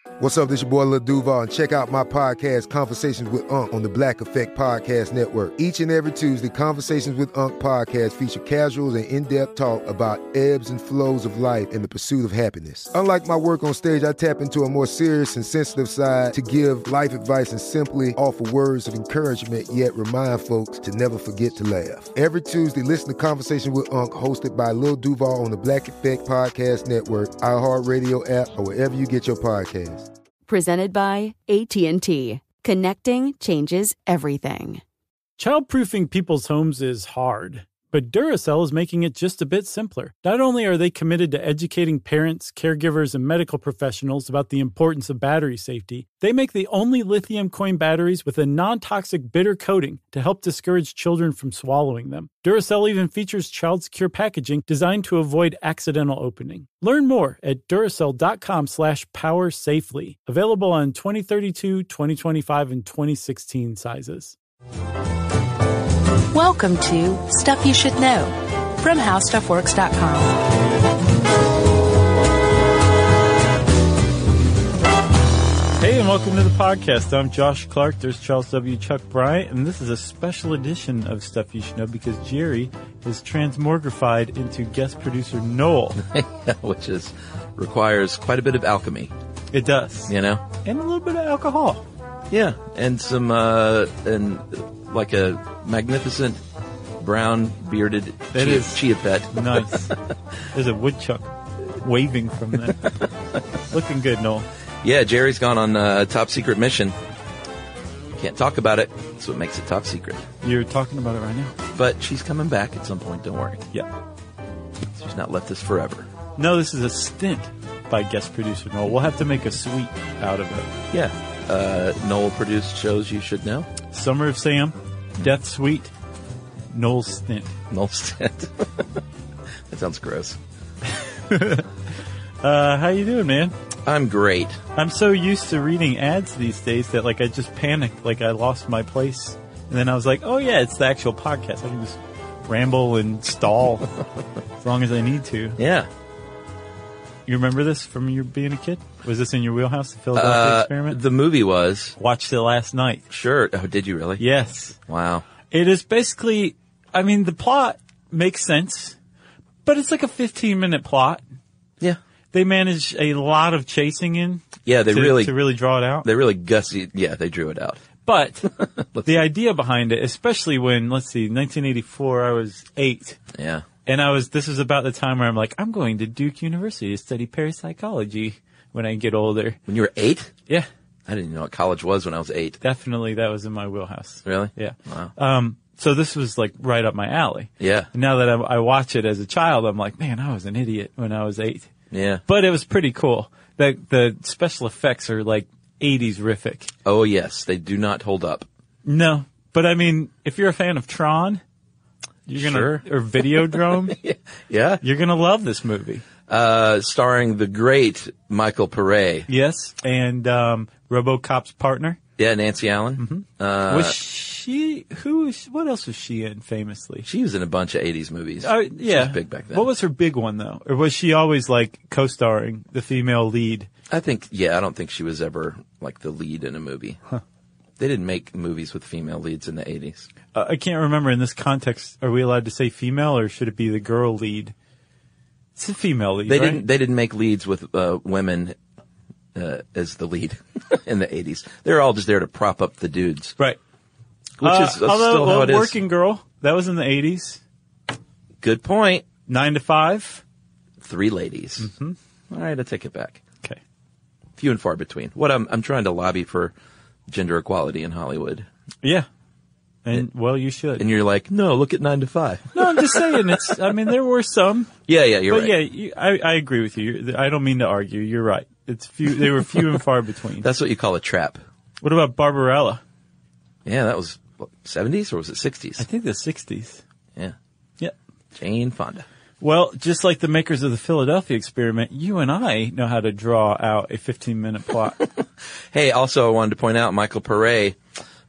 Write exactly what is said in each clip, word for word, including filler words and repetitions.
What's up, this your boy Lil Duval, and check out my podcast, Conversations with Unc, on the Black Effect Podcast Network. Each and every Tuesday, Conversations with Unc podcast feature casuals and in-depth talk about ebbs and flows of life and the pursuit of happiness. Unlike my work on stage, I tap into a more serious and sensitive side to give life advice and simply offer words of encouragement, yet remind folks to never forget to laugh. Every Tuesday, listen to Conversations with Unc, hosted by Lil Duval on the Black Effect Podcast Network, iHeartRadio app, or wherever you get your podcasts. Presented by A T and T. Connecting changes everything. Childproofing people's homes is hard, but Duracell is making it just a bit simpler. Not only are they committed to educating parents, caregivers, and medical professionals about the importance of battery safety, they make the only lithium coin batteries with a non-toxic bitter coating to help discourage children from swallowing them. Duracell even features child-secure packaging designed to avoid accidental opening. Learn more at Duracell.com slash power safely. Available on twenty thirty-two, twenty twenty-five, and twenty sixteen sizes. Welcome to Stuff You Should Know from How Stuff Works dot com. Hey, and welcome to the podcast. I'm Josh Clark. There's Charles W. Chuck Bryant, and this is a special edition of Stuff You Should Know because Jerry is transmogrified into guest producer Noel. Which is requires quite a bit of alchemy. It does. You know? And a little bit of alcohol. Yeah, and some, uh, and like a magnificent brown bearded that chia, is chia pet. Nice. There's a woodchuck waving from there. Looking good, Noel. Yeah, Jerry's gone on a top secret mission. Can't talk about it, so it makes it top secret. You're talking about it right now. But she's coming back at some point, don't worry. Yeah. She's not left us forever. No, this is a stint by guest producer Noel. We'll have to make a suite out of it. Yeah. Uh, Noel produced shows you should know. Summer of Sam, Death Suite, Noel's Stint. Noel's Stint. That sounds gross. uh, how you doing, man? I'm great. I'm so used to reading ads these days that, like, I just panicked, like I lost my place. And then I was like, oh, yeah, it's the actual podcast. I can just ramble and stall as long as I need to. Yeah. You remember this from your being a kid? Was this in your wheelhouse, the Philadelphia uh, Experiment? The movie was. Watched it last night. Sure. Oh, did you really? Yes. Wow. It is basically, I mean, the plot makes sense, but it's like a fifteen-minute plot. Yeah. They manage a lot of chasing in. Yeah, they to, really. To really draw it out. They really gussy. Yeah, they drew it out. But the idea behind it, especially when, let's see, nineteen eighty-four, I was eight. Yeah. And I was, this was about the time where I'm like, I'm going to Duke University to study parapsychology when I get older. When you were eight? Yeah. I didn't know what college was when I was eight. Definitely, that was in my wheelhouse. Really? Yeah. Wow. Um, so this was like right up my alley. Yeah. And now that I, I watch it as a child, I'm like, man, I was an idiot when I was eight. Yeah. But it was pretty cool. The, the special effects are like eighties-rific. Oh, yes. They do not hold up. No. But I mean, if you're a fan of Tron, you're gonna, sure. or Videodrome, yeah. You're gonna love this movie. Uh, starring the great Michael Pare. Yes. And, um, RoboCop's partner. Yeah, Nancy Allen. Mm-hmm. Uh, was she, who was, what else was she in famously? She was in a bunch of eighties movies. Uh, yeah. She was big back then. What was her big one though? Or was she always like co-starring the female lead? I think, yeah, I don't think she was ever like the lead in a movie. Huh. They didn't make movies with female leads in the eighties. Uh, I can't remember in this context. Are we allowed to say female or should it be the girl lead? It's a female lead, They right? didn't, they didn't make leads with, uh, women, uh, as the lead in the eighties. They were all just there to prop up the dudes. Right. Which uh, is uh, although, still well, how it is. Working Girl, that was in the eighties. Good point. Nine to five. Three ladies. Mm-hmm. All right, I take it back. Okay. Few and far between. What I'm, I'm trying to lobby for gender equality in Hollywood. Yeah. And, well, you should. And you're like, no, look at nine to five. No, I'm just saying it's, I mean, there were some. Yeah, yeah, you're but right. But yeah, you, I, I agree with you. I don't mean to argue. You're right. It's few, they were few and far between. That's what you call a trap. What about Barbarella? Yeah, that was what, seventies or was it sixties? I think the sixties. Yeah. Yeah. Jane Fonda. Well, just like the makers of the Philadelphia Experiment, you and I know how to draw out a fifteen-minute plot. Hey, also I wanted to point out Michael Pare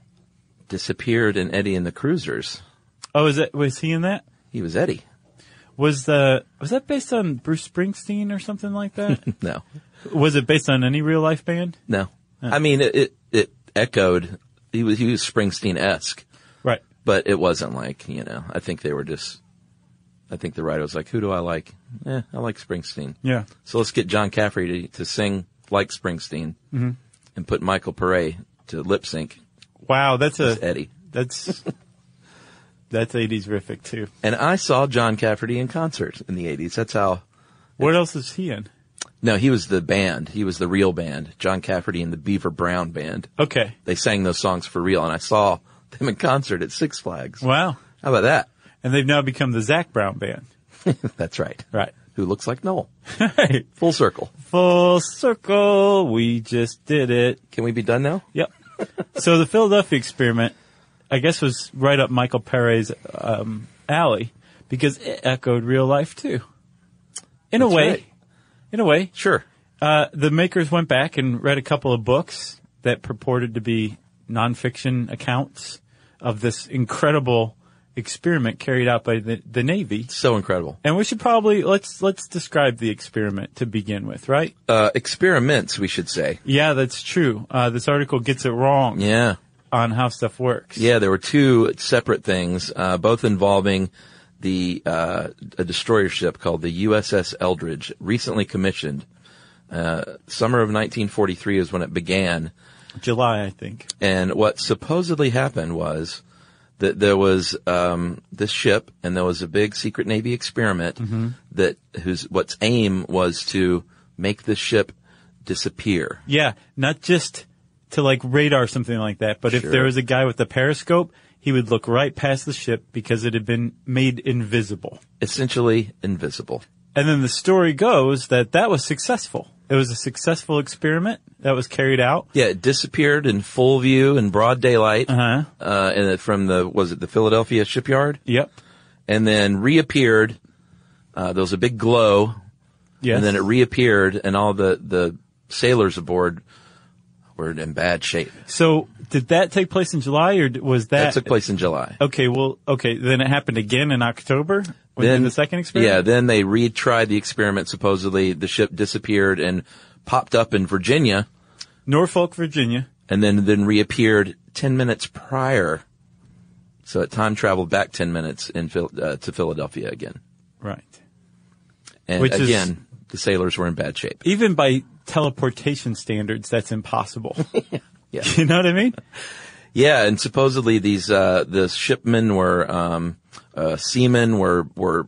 disappeared in Eddie and the Cruisers. Oh, is it, was he in that? He was Eddie. Was the was that based on Bruce Springsteen or something like that? No. Was it based on any real life band? No. I mean, it, it, it echoed, he was, he was Springsteen-esque. Right. But it wasn't like, you know, I think they were just, I think the writer was like, who do I like? Eh, I like Springsteen. Yeah. So let's get John Cafferty to, to sing like Springsteen mm-hmm. and put Michael Pare to lip sync. Wow, that's a, Eddie. That's, that's eighties rific too. And I saw John Cafferty in concert in the eighties. That's how. What else is he in? No, he was the band. He was the real band. John Cafferty and the Beaver Brown Band. Okay. They sang those songs for real, and I saw them in concert at Six Flags. Wow. How about that? And they've now become the Zac Brown Band. That's right. Right. Who looks like Noel. Right. Full circle. Full circle. We just did it. Can we be done now? Yep. So the Philadelphia Experiment, I guess, was right up Michael Pare's um, alley because it echoed real life too. In That's a way. Right. In a way. Sure. Uh, the makers went back and read a couple of books that purported to be nonfiction accounts of this incredible experiment carried out by the, the Navy. So incredible. And we should probably, let's, let's describe the experiment to begin with, right? Uh, experiments, we should say. Yeah, that's true. Uh, this article gets it wrong. Yeah. On how stuff works. Yeah, there were two separate things, uh, both involving the, uh, a destroyer ship called the U S S Eldridge, recently commissioned. Uh, summer of nineteen forty-three is when it began. July, I think. And what supposedly happened was that there was, um, this ship and there was a big secret Navy experiment mm-hmm. that whose, what's aim was to make the ship disappear. Yeah, not just to like radar something like that, but Sure. if there was a guy with a periscope, he would look right past the ship because it had been made invisible. Essentially invisible. And then the story goes that that was successful. It was a successful experiment that was carried out. Yeah, it disappeared in full view in broad daylight. Uh-huh. Uh, and it- from the, was it the Philadelphia shipyard? Yep. And then reappeared. Uh, there was a big glow. Yes. And then it reappeared and all the, the sailors aboard were in bad shape. So did that take place in July or was that? That took place in July. Okay, well, okay, then it happened again in October? When Then the second experiment? Yeah, then they retried the experiment. Supposedly the ship disappeared and popped up in Virginia. Norfolk, Virginia. And then, then reappeared ten minutes prior. So it time traveled back ten minutes in, Phil- uh, to Philadelphia again. Right. And Which is- again, the sailors were in bad shape. Even by teleportation standards, that's impossible. Yeah. You know what I mean? Yeah, and supposedly these, uh, the shipmen were, um, uh, seamen were, were,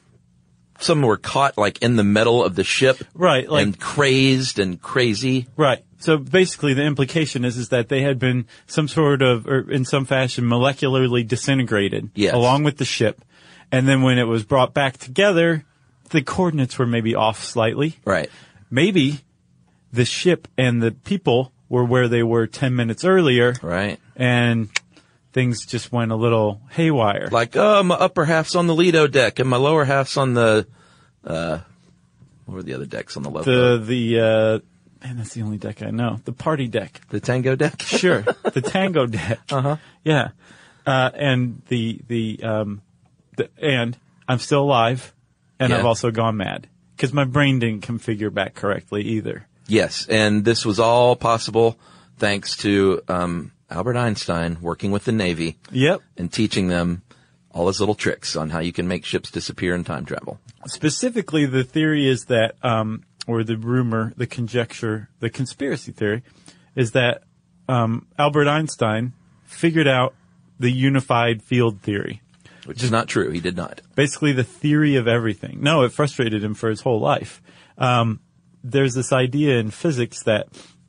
some were caught like in the metal of the ship. Right, like- and crazed and crazy. Right. So basically the implication is, is that they had been some sort of, or in some fashion, molecularly disintegrated. Yes. Along with the ship. And then when it was brought back together, the coordinates were maybe off slightly. Right. Maybe the ship and the people were where they were ten minutes earlier. Right. And things just went a little haywire. Like, oh, my upper half's on the Lido deck and my lower half's on the, uh, what were the other decks on the left? The, the, uh, man, that's the only deck I know. The party deck. The Tango deck? Sure. The Tango deck. Uh-huh. Yeah. Uh, and the, the, um, the, and I'm still alive and Yeah. I've also gone mad because my brain didn't configure back correctly either. Yes, and this was all possible thanks to, um, Albert Einstein working with the Navy. Yep. And teaching them all his little tricks on how you can make ships disappear in time travel. Specifically, the theory is that, um, or the rumor, the conjecture, the conspiracy theory is that, um, Albert Einstein figured out the unified field theory. Which is not true. He did not. Basically the theory of everything. No, it frustrated him for his whole life. Um, there's this idea in physics that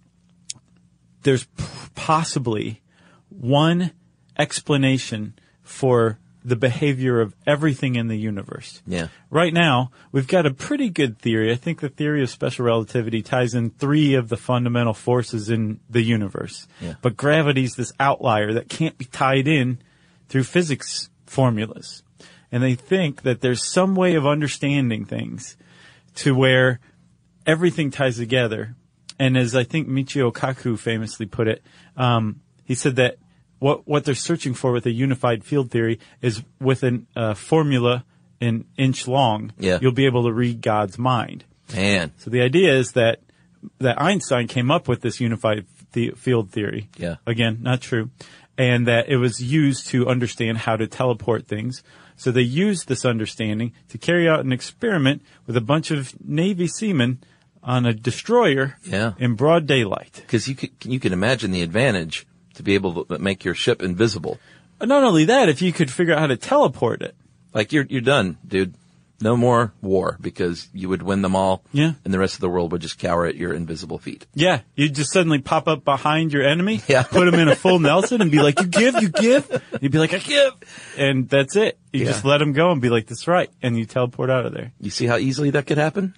there's p- possibly one explanation for the behavior of everything in the universe. Yeah. Right now, we've got a pretty good theory. I think the theory of special relativity ties in three of the fundamental forces in the universe. Yeah. But gravity's this outlier that can't be tied in through physics formulas. And they think that there's some way of understanding things to where everything ties together. And as I think Michio Kaku famously put it, um, he said that what what they're searching for with a unified field theory is with a uh, formula an inch long, yeah. you'll be able to read God's mind. Man. So the idea is that that Einstein came up with this unified the- field theory. Yeah. Again, not true. And that it was used to understand how to teleport things. So they used this understanding to carry out an experiment with a bunch of Navy seamen on a destroyer yeah. in broad daylight. Because you could, you can imagine the advantage to be able to make your ship invisible. Not only that, if you could figure out how to teleport it. Like, you're you're done, dude. No more war, because you would win them all. Yeah. And the rest of the world would just cower at your invisible feet. Yeah. You'd just suddenly pop up behind your enemy, yeah. put him in a full Nelson and be like, you give, you give. You'd be like, I give. And that's it. You yeah. just let him go and be like, that's right. And you teleport out of there. You see how easily that could happen?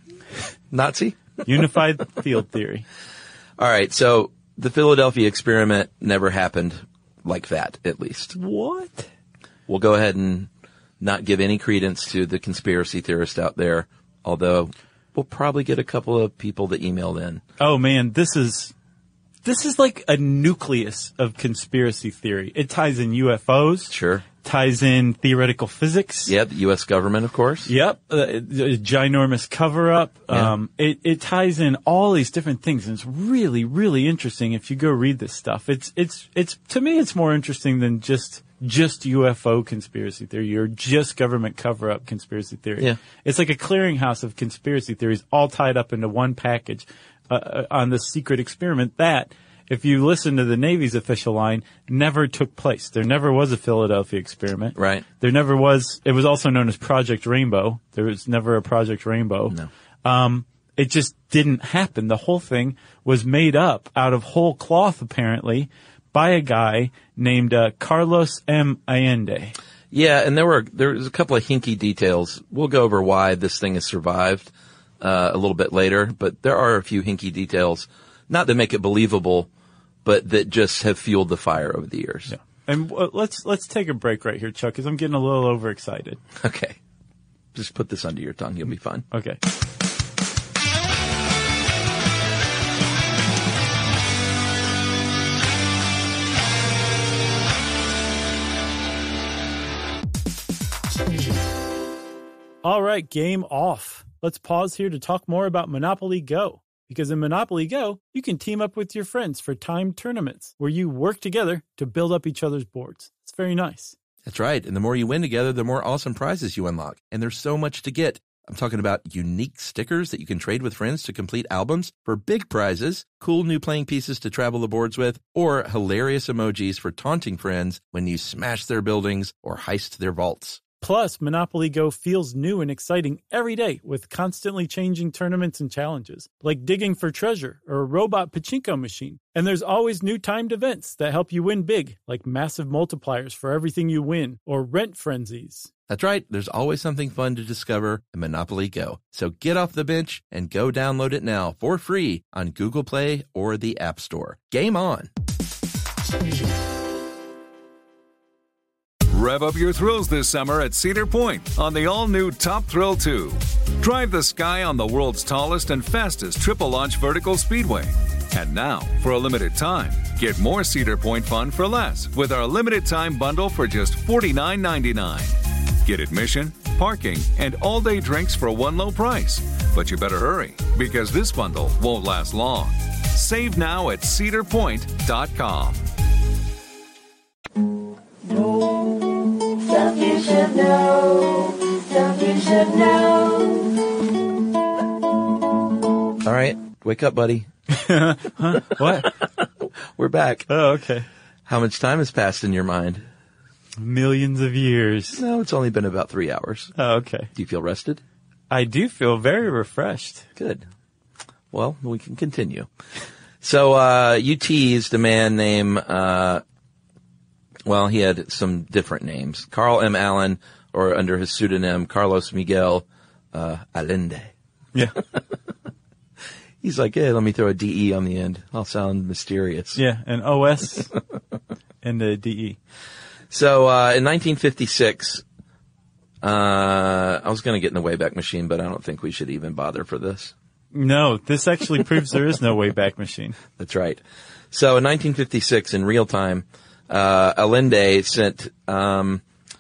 Nazi? Unified field theory. All right. So the Philadelphia experiment never happened like that, at least. What? We'll go ahead and not give any credence to the conspiracy theorist out there, although we'll probably get a couple of people that emailed in. Oh man, this is, this is like a nucleus of conspiracy theory. It ties in U F Os. Sure. Ties in theoretical physics. Yeah, the U S government, of course. Yep. Uh, a ginormous cover-up. Yeah. Um, it, it ties in all these different things, and it's really, really interesting if you go read this stuff. It's, it's, it's, to me, it's more interesting than just, just U F O conspiracy theory or just government cover-up conspiracy theory. Yeah. It's like a clearinghouse of conspiracy theories all tied up into one package, uh, on this secret experiment that, if you listen to the Navy's official line, never took place. There never was a Philadelphia experiment. Right. There never was. It was also known as Project Rainbow. There was never a Project Rainbow. No. Um, it just didn't happen. The whole thing was made up out of whole cloth, apparently, by a guy named uh, Carlos M. Allende. Yeah, and there were there was a couple of hinky details. We'll go over why this thing has survived uh, a little bit later, but there are a few hinky details, not that make it believable, but that just have fueled the fire over the years. Yeah. And uh, let's let's take a break right here, Chuck, because I'm getting a little overexcited. Okay. Just put this under your tongue. You'll be fine. Okay. All right, game off. Let's pause here to talk more about Monopoly Go. Because in Monopoly Go, you can team up with your friends for timed tournaments where you work together to build up each other's boards. It's very nice. That's right. And the more you win together, the more awesome prizes you unlock. And there's so much to get. I'm talking about unique stickers that you can trade with friends to complete albums for big prizes, cool new playing pieces to travel the boards with, or hilarious emojis for taunting friends when you smash their buildings or heist their vaults. Plus, Monopoly Go feels new and exciting every day with constantly changing tournaments and challenges, like digging for treasure or a robot pachinko machine. And there's always new timed events that help you win big, like massive multipliers for everything you win or rent frenzies. That's right. There's always something fun to discover in Monopoly Go. So get off the bench and go download it now for free on Google Play or the App Store. Game on! Rev up your thrills this summer at Cedar Point on the all-new Top Thrill two. Drive the sky on the world's tallest and fastest triple-launch vertical speedway. And now, for a limited time, get more Cedar Point fun for less with our limited-time bundle for just forty-nine ninety-nine. Get admission, parking, and all-day drinks for one low price. But you better hurry, because this bundle won't last long. Save now at cedar point dot com. Stuff you should know. Stuff you should know. All right. Wake up, buddy. Huh? What? We're back. Oh, okay. How much time has passed in your mind? Millions of years. No, it's only been about three hours. Oh, okay. Do you feel rested? I do feel very refreshed. Good. Well, we can continue. So, uh, you teased a man named, uh, well, he had some different names. Carl M. Allen, or under his pseudonym, Carlos Miguel, uh, Allende. Yeah. He's like, hey, let me throw a D E on the end. I'll sound mysterious. Yeah, an O S and a D E. So, uh, in nineteen fifty-six, uh, I was going to get in the Wayback Machine, but I don't think we should even bother for this. No, this actually proves there is no Wayback Machine. That's right. So, in nineteen fifty-six, in real time, uh, Allende sent, um,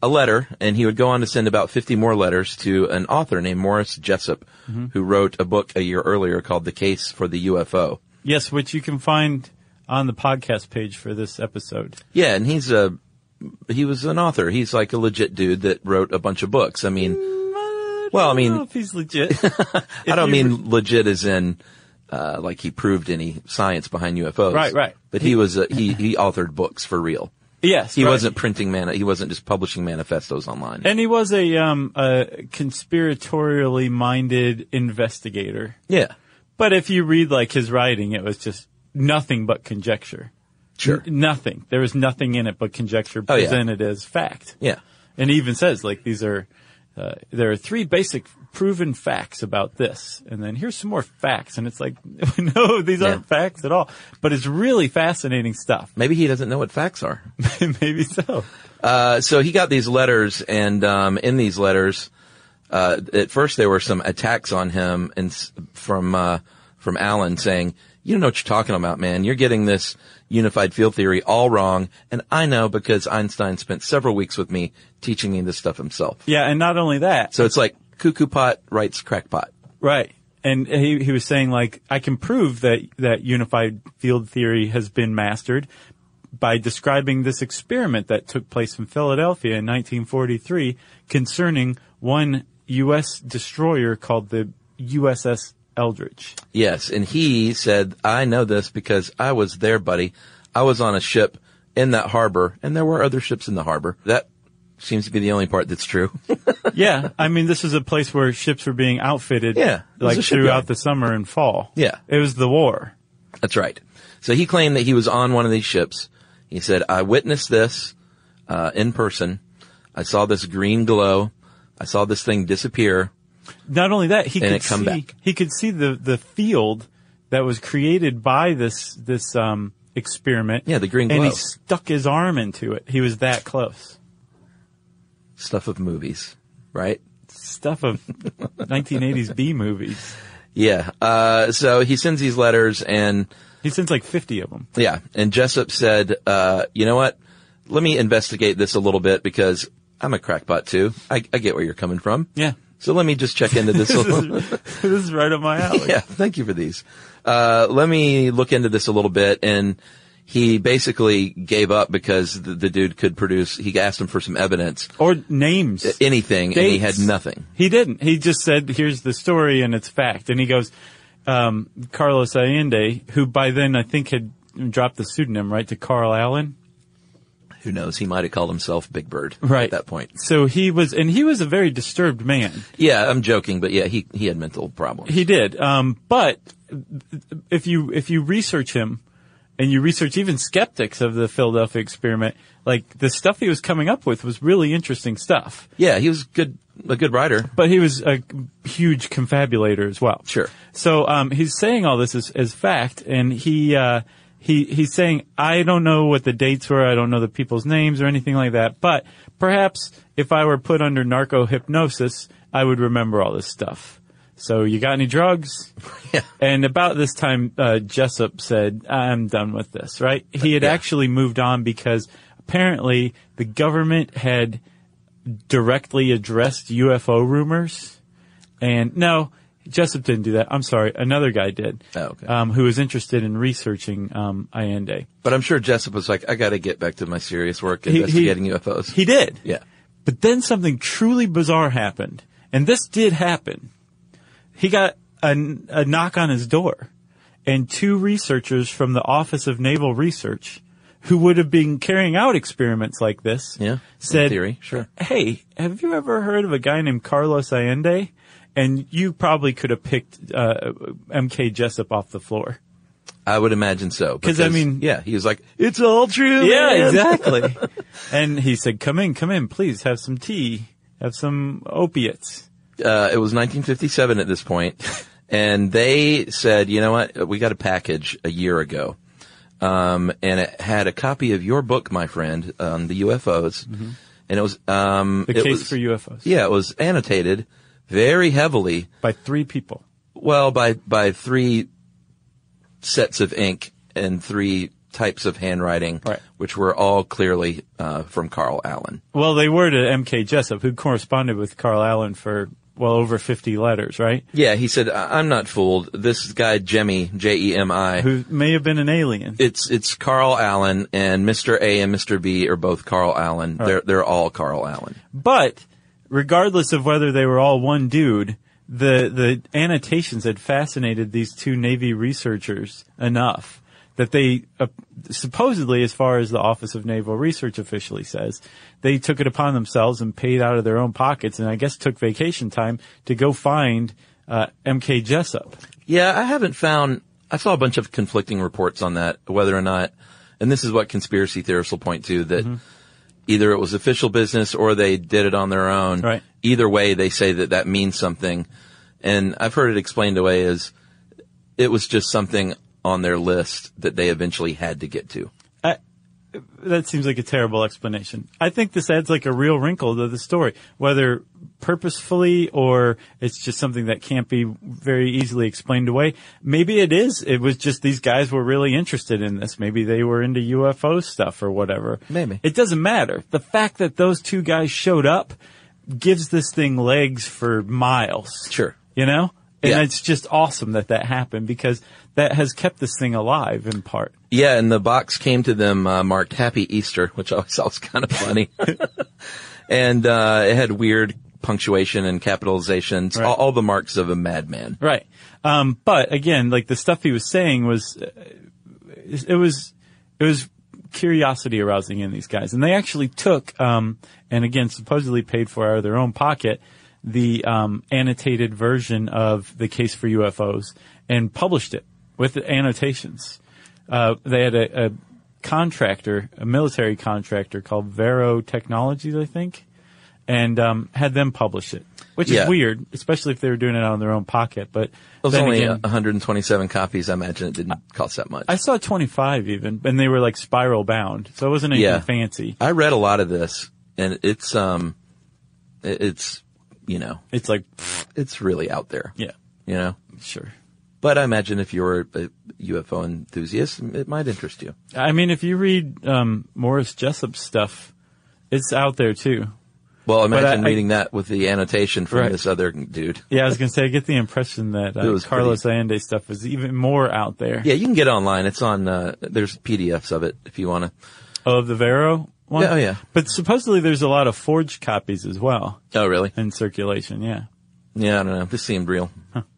a letter, and he would go on to send about fifty more letters to an author named Morris Jessup, mm-hmm. who wrote a book a year earlier called The Case for the U F O. Yes, which you can find on the podcast page for this episode. Yeah, and he's a, he was an author. He's like a legit dude that wrote a bunch of books. I mean, mm, I well, I don't mean, know if he's legit. I don't mean legit as in, uh, like he proved any science behind U F Os. Right, right. But he was, a, he, he authored books for real. Yes, he right. wasn't printing man. He wasn't just publishing manifestos online. And he was a um a conspiratorially minded investigator. Yeah, but if you read like his writing, it was just nothing but conjecture. Sure, N- nothing. There was nothing in it but conjecture oh, presented yeah. as fact. Yeah, and he even says like these are uh, there are three basic proven facts about this, and then here's some more facts, and it's like no, these yeah. aren't facts at all. But it's really fascinating stuff. Maybe he doesn't know what facts are. Maybe so. Uh, so he got these letters, and um, in these letters, uh, at first there were some attacks on him, and from uh, from Alan saying, "You don't know what you're talking about, man. You're getting this unified field theory all wrong, and I know because Einstein spent several weeks with me teaching me this stuff himself." Yeah, and not only that. So it's like cuckoo pot writes crackpot. Right. And he he was saying like, I can prove that, that unified field theory has been mastered by describing this experiment that took place in Philadelphia in nineteen forty-three concerning one U S destroyer called the U S S Eldridge. Yes, and he said, I know this because I was there, buddy. I was on a ship in that harbor, and there were other ships in the harbor. That seems to be the only part that's true. Yeah, I mean, this is a place where ships were being outfitted yeah, like throughout the summer and fall. Yeah. It was the war. That's right. So he claimed that he was on one of these ships. He said, I witnessed this uh in person. I saw this green glow. I saw this thing disappear. Not only that, he and could it come see back. he could see the the field that was created by this this um experiment. Yeah, the green glow. And he stuck his arm into it. He was that close. Stuff of movies, right? Stuff of nineteen eighties B movies. Yeah. Uh, so he sends these letters, and he sends like fifty of them. Yeah. And Jessup said, uh, you know what? Let me investigate this a little bit because I'm a crackpot too. I, I get where you're coming from. Yeah. So let me just check into this. this, is, this is right up my alley. Yeah. Thank you for these. Uh, let me look into this a little bit. And he basically gave up because the, the dude could produce, he asked him for some evidence. Or names. Anything, Dates. and he had nothing. He didn't. He just said, here's the story and it's fact. And he goes, um, Carlos Allende, who by then I think had dropped the pseudonym, right, to Carl Allen. Who knows? He might have called himself Big Bird right. at that point. So he was, and he was a very disturbed man. Yeah, I'm joking, but yeah, he, he had mental problems. He did. Um, but if you, if you research him, and you research even skeptics of the Philadelphia experiment, like the stuff he was coming up with was really interesting stuff. Yeah, he was good, a good writer. But he was a huge confabulator as well. Sure. So, um, he's saying all this as, as fact, and he, uh, he, he's saying, I don't know what the dates were, I don't know the people's names or anything like that, but perhaps if I were put under narco-hypnosis, I would remember all this stuff. So you got any drugs? Yeah. And about this time, uh, Jessup said, I'm done with this, right? He had yeah. actually moved on because apparently the government had directly addressed U F O rumors. And no, Jessup didn't do that. I'm sorry. Another guy did. Oh, okay. Um, who was interested in researching, um, Allende. But I'm sure Jessup was like, I gotta get back to my serious work investigating he, he, U F Os. He did. Yeah. But then something truly bizarre happened. And this did happen. He got a, a knock on his door, and two researchers from the Office of Naval Research, who would have been carrying out experiments like this, yeah, said, in theory, sure. Hey, have you ever heard of a guy named Carlos Allende? And you probably could have picked uh, M K Jessup off the floor. I would imagine so. Because, I mean... Yeah, he was like, it's all true, Yeah, man. exactly. And he said, come in, come in, please, have some tea, have some opiates. Uh, it was nineteen fifty-seven at this point, and they said, you know what, we got a package a year ago, um, and it had a copy of your book, my friend, on the U F Os, mm-hmm. and it was, um, The it Case was, for U F Os. Yeah, it was annotated very heavily. By three people. Well, by, by three sets of ink and three types of handwriting, Right. which were all clearly uh, from Carl Allen. Well, they were to M K Jessup, who corresponded with Carl Allen for, well, over fifty letters, right? Yeah, he said, I- I'm not fooled. This guy, Jemmy, J E M I, Who may have been an alien. it's it's Carl Allen, and Mister A and Mister B are both Carl Allen. Right. They're they're all Carl Allen. But regardless of whether they were all one dude, the the annotations had fascinated these two Navy researchers enough that they, uh, supposedly, as far as the Office of Naval Research officially says, they took it upon themselves and paid out of their own pockets, and I guess took vacation time to go find uh, M K Jessup. Yeah, I haven't found, I saw a bunch of conflicting reports on that, whether or not, and this is what conspiracy theorists will point to, that Mm-hmm. either it was official business or they did it on their own. Right. Either way, they say that that means something. And I've heard it explained away as it was just something on their list that they eventually had to get to. I, that seems like a terrible explanation. I think this adds like a real wrinkle to the story, whether purposefully or it's just something that can't be very easily explained away. Maybe it is. It was just these guys were really interested in this. Maybe they were into U F O stuff or whatever. Maybe. It doesn't matter. The fact that those two guys showed up gives this thing legs for miles. Sure. You know? And Yeah. it's just awesome that that happened because that has kept this thing alive in part. Yeah, and the box came to them uh, marked Happy Easter, which I always thought was kind of funny. And uh it had weird punctuation and capitalizations, Right. all, all the marks of a madman. Right. Um, but again, like the stuff he was saying was, uh, it was, it was curiosity arousing in these guys. And they actually took, um, and again, supposedly paid for out of their own pocket, the, um, annotated version of the Case for U F Os and published it with the annotations. Uh, they had a, a contractor, a military contractor called Vero Technologies, I think, and um, had them publish it, which Yeah. is weird, especially if they were doing it out of their own pocket. But It was then only again, one hundred twenty-seven copies. I imagine it didn't cost that much. I saw twenty-five even, and they were like spiral bound, so it wasn't anything Yeah. fancy. I read a lot of this, and it's um, it- it's you know, It's like, it's really out there. yeah, You know, sure. but I imagine if you're a U F O enthusiast, it might interest you. I mean, if you read um, Morris Jessup's stuff, it's out there too. Well, But imagine I- I- reading that with the annotation from Right. this other dude. Yeah, I was gonna say, I get the impression that It uh, was Carlos pretty- Allende stuff is even more out there. Yeah, you can get it online. It's on. Uh, there's P D Fs of it if you want to. Of the Vero one? Yeah, oh, yeah. But supposedly there's a lot of forged copies as well Oh, really? in circulation, yeah. Yeah, I don't know. This seemed real.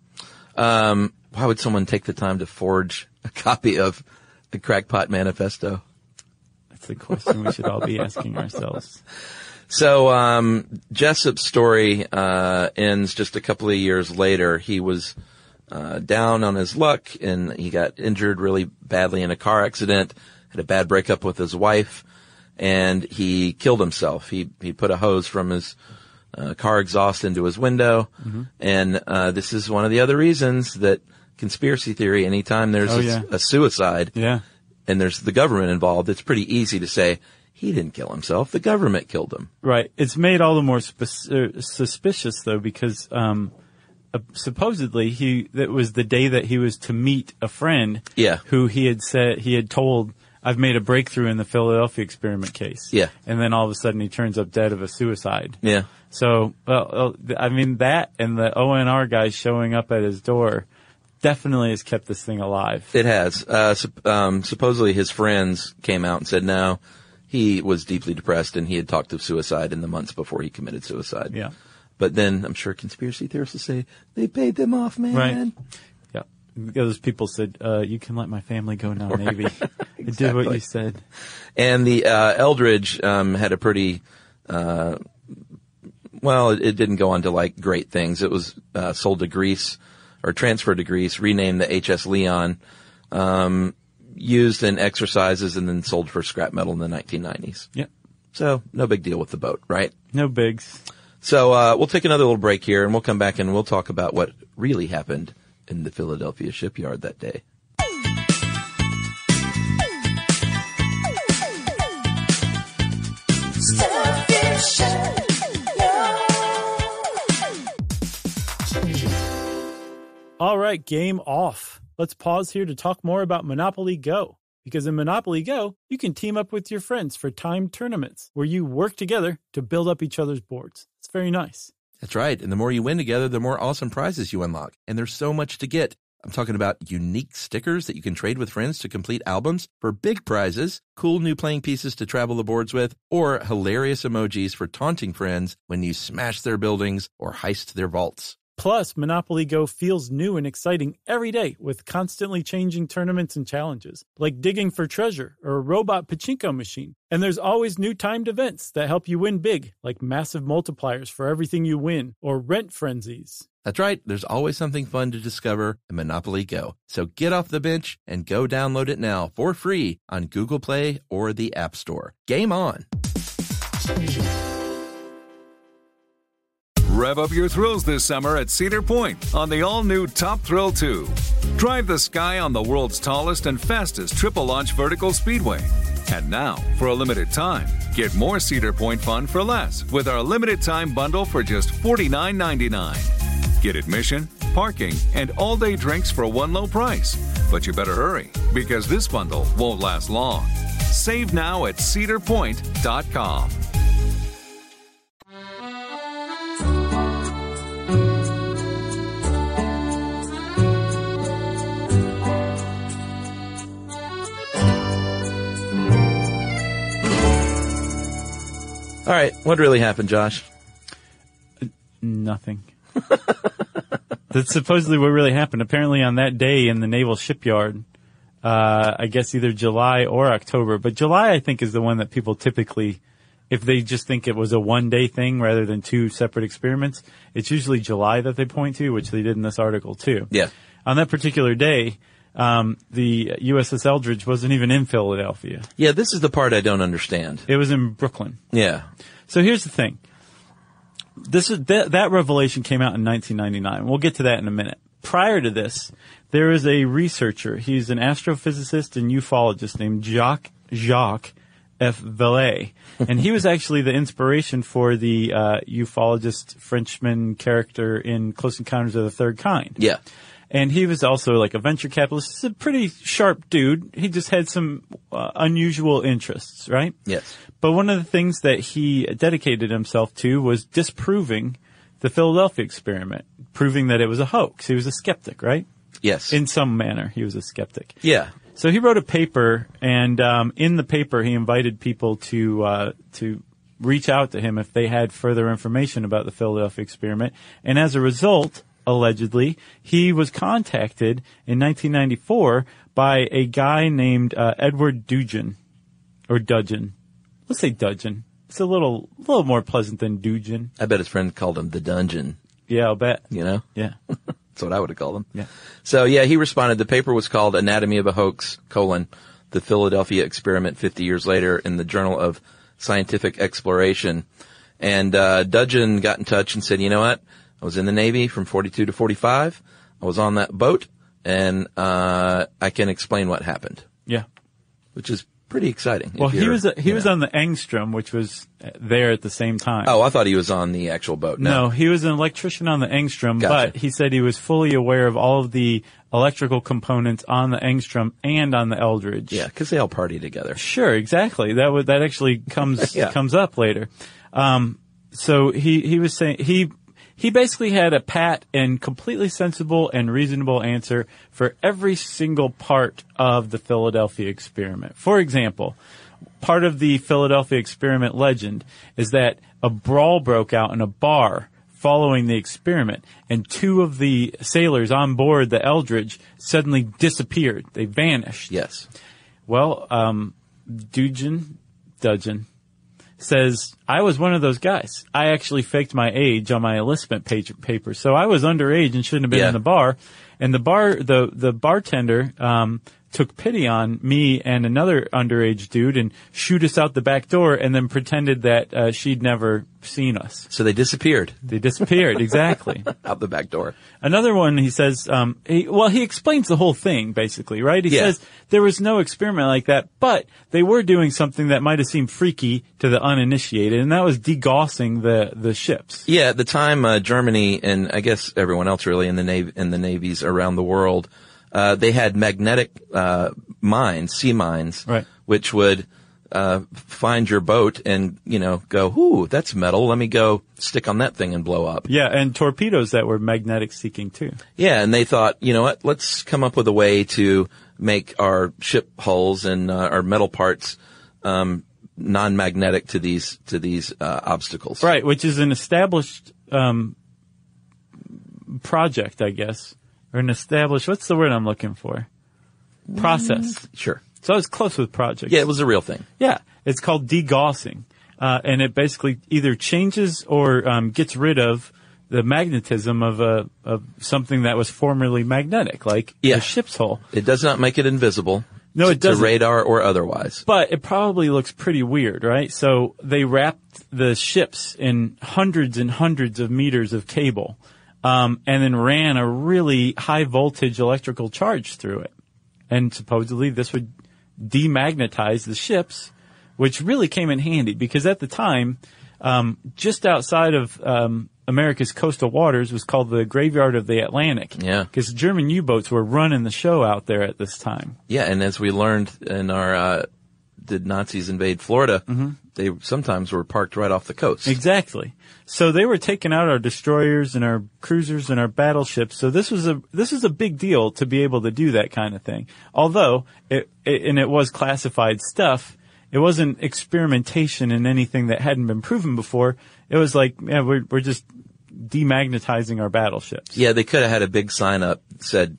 Um, why would someone take the time to forge a copy of the Crackpot Manifesto? That's the question we should all be asking ourselves. So, um, Jessup's story, uh, ends just a couple of years later. He was, uh, down on his luck and he got injured really badly in a car accident, had a bad breakup with his wife, and he killed himself. He, he put a hose from his, uh, car exhaust into his window. Mm-hmm. And, uh, this is one of the other reasons that conspiracy theory, anytime there's Oh, a, yeah. a suicide Yeah. and there's the government involved, it's pretty easy to say, he didn't kill himself. The government killed him. Right. It's made all the more spe- uh, suspicious, though, because um, uh, supposedly he that was the day that he was to meet a friend. Yeah. Who he had said he had told, "I've made a breakthrough in the Philadelphia experiment case." Yeah. And then all of a sudden he turns up dead of a suicide. Yeah. So, well, uh, I mean, that and the O N R guy showing up at his door definitely has kept this thing alive. It has. Uh, sup- um, supposedly his friends came out and said no, he was deeply depressed and he had talked of suicide in the months before he committed suicide. Yeah. But then I'm sure conspiracy theorists will say, they paid them off, man. Right. Yeah. Those people said, uh, you can let my family go now, Navy. I did what you said. And the, uh, Eldridge, um, had a pretty, uh, well, it, it didn't go on to like great things. It was, uh, sold to Greece or transferred to Greece, renamed the H S Leon, um, used in exercises and then sold for scrap metal in the nineteen nineties. Yep. So no big deal with the boat, right? No bigs. So, uh, we'll take another little break here and we'll come back and we'll talk about what really happened in the Philadelphia shipyard that day. All right, game off. Let's pause here to talk more about Monopoly Go. Because in Monopoly Go, you can team up with your friends for timed tournaments where you work together to build up each other's boards. It's very nice. That's right. And the more you win together, the more awesome prizes you unlock. And there's so much to get. I'm talking about unique stickers that you can trade with friends to complete albums for big prizes, cool new playing pieces to travel the boards with, or hilarious emojis for taunting friends when you smash their buildings or heist their vaults. Plus, Monopoly Go feels new and exciting every day with constantly changing tournaments and challenges, like digging for treasure or a robot pachinko machine. And there's always new timed events that help you win big, like massive multipliers for everything you win or rent frenzies. That's right. There's always something fun to discover in Monopoly Go. So get off the bench and go download it now for free on Google Play or the App Store. Game on. Rev up your thrills this summer at Cedar Point on the all-new Top Thrill two. Drive the sky on the world's tallest and fastest triple-launch vertical speedway. And now, for a limited time, get more Cedar Point fun for less with our limited-time bundle for just forty-nine ninety-nine. Get admission, parking, and all-day drinks for one low price. But you better hurry, because this bundle won't last long. Save now at cedar point dot com. All right, what really happened, Josh? Nothing. That's supposedly what really happened. Apparently on that day in the naval shipyard, uh, I guess either July or October, but July I think is the one that people typically, if they just think it was a one-day thing rather than two separate experiments, it's usually July that they point to, which they did in this article too. Yeah. On that particular day, um, the U S S Eldridge wasn't even in Philadelphia. Yeah, this is the part I don't understand. It was in Brooklyn. Yeah. So here's the thing. This is that, that revelation came out in nineteen ninety-nine. We'll get to that in a minute. Prior to this, there is a researcher. He's an astrophysicist and ufologist named Jacques Jacques F. Vallée, and he was actually the inspiration for the uh, ufologist Frenchman character in Close Encounters of the Third Kind. Yeah. And he was also like a venture capitalist. He's a pretty sharp dude. He just had some uh, unusual interests, right? Yes. But one of the things that he dedicated himself to was disproving the Philadelphia experiment, proving that it was a hoax. He was a skeptic, right? Yes. In some manner, he was a skeptic. Yeah. So he wrote a paper, and um, in the paper, he invited people to uh, to reach out to him if they had further information about the Philadelphia experiment. And as a result, allegedly, he was contacted in nineteen ninety-four by a guy named uh, Edward Dudgeon, or Dudgeon. Let's say Dudgeon. It's a little, little more pleasant than Dudgeon. I bet his friend called him the Dungeon. Yeah, I'll bet. You know? Yeah. That's what I would have called him. Yeah. So, yeah, he responded. The paper was called Anatomy of a Hoax, colon, the Philadelphia Experiment fifty years later in the Journal of Scientific Exploration. And uh Dudgeon got in touch and said, you know what? I was in the Navy from forty-two to forty-five. I was on that boat, and uh I can explain what happened. Yeah. Which is pretty exciting. Well, he was a, he was on the Engstrom, which was there at the same time. Oh, I thought he was on the actual boat. No, no he was an electrician on the Engstrom, Gotcha. But he said he was fully aware of all of the electrical components on the Engstrom and on the Eldridge. Yeah, because they all party together. Sure, exactly. That would that actually comes Yeah. comes up later. Um, so he he was saying he. He basically had a pat and completely sensible and reasonable answer for every single part of the Philadelphia experiment. For example, part of the Philadelphia experiment legend is that a brawl broke out in a bar following the experiment, and two of the sailors on board the Eldridge suddenly disappeared. They vanished. Yes. Well, um, Dudgeon, Dudgeon, says, I was one of those guys. I actually faked my age on my enlistment page, paper. So I was underage and shouldn't have been Yeah. in the bar. And the bar, the, the bartender, um, took pity on me and another underage dude and shoot us out the back door and then pretended that, uh, she'd never seen us. So they disappeared They disappeared, exactly. out the back door. Another one, he says, um, he, well, he explains the whole thing, basically, right? He Yeah. says there was no experiment like that, but they were doing something that might have seemed freaky to the uninitiated, and that was degaussing the, the ships. Yeah, at the time, uh, Germany and I guess everyone else really in the Navy, in the navies around the world, uh, they had magnetic uh, mines, sea mines, Right. which would uh, find your boat and, you know, go, ooh, that's metal. Let me go stick on that thing and blow up. Yeah, and torpedoes that were magnetic seeking too. Yeah, and they thought, you know what, let's come up with a way to make our ship hulls and uh, our metal parts um, non-magnetic to these to these uh, obstacles. Right, which is an established um, project, I guess, or an established. What's the word I'm looking for? Process. Sure. So I was close with projects. Yeah, it was a real thing. Yeah, it's called degaussing, uh, and it basically either changes or um, gets rid of the magnetism of a of something that was formerly magnetic, like Yeah. a ship's hull. It does not make it invisible. No, it to doesn't. radar or otherwise. But it probably looks pretty weird, right? So they wrapped the ships in hundreds and hundreds of meters of cable, um, and then ran a really high voltage electrical charge through it. And supposedly this would demagnetize the ships, which really came in handy because at the time, um, just outside of um, America's coastal waters was called the Graveyard of the Atlantic. Yeah. Because German U-boats were running the show out there at this time. Yeah, and as we learned in our, uh, did Nazis invade Florida, Mm-hmm. they sometimes were parked right off the coast. Exactly. So they were taking out our destroyers and our cruisers and our battleships. So this was a this was a big deal to be able to do that kind of thing. Although it, it and it was classified stuff, it wasn't experimentation in anything that hadn't been proven before. It was like, yeah, we're we're just demagnetizing our battleships. Yeah, they could have had a big sign up that said